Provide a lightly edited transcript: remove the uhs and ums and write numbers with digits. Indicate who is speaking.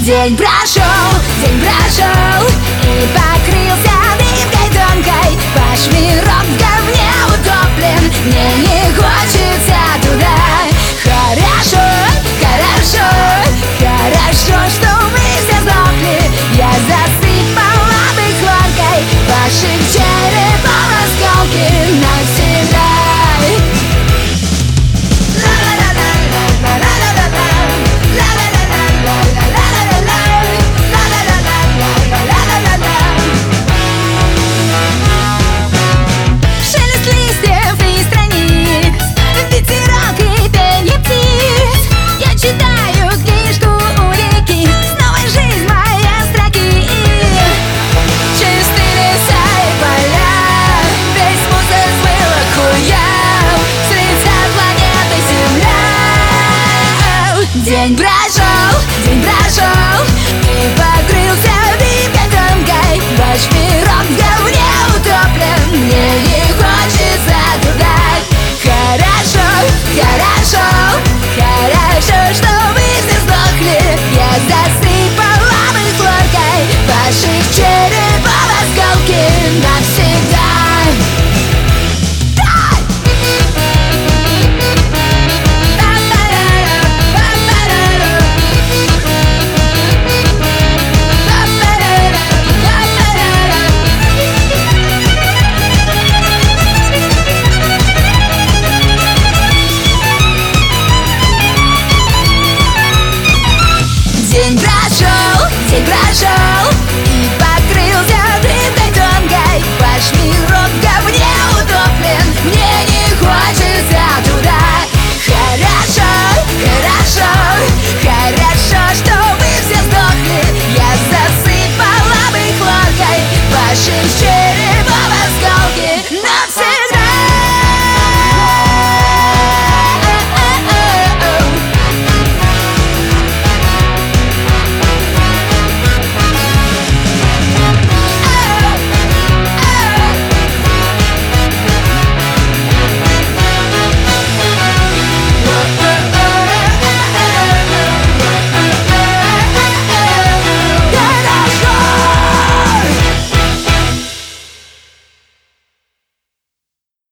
Speaker 1: День прошел и покрылся дымкой тонкой. Ваш мирок в говне утоплен, мне не хочется туда. Хорошо, хорошо, хорошо, что вы все сдохли. Я засыпала бы хлоркой ваших черепов осколки навсегда. День прошел и покрылся дымкой тонкой. Ваш мирок в говне утоплен, мне не хочется туда. Хорошо, хорошо, хорошо, что вы все сдохли. Я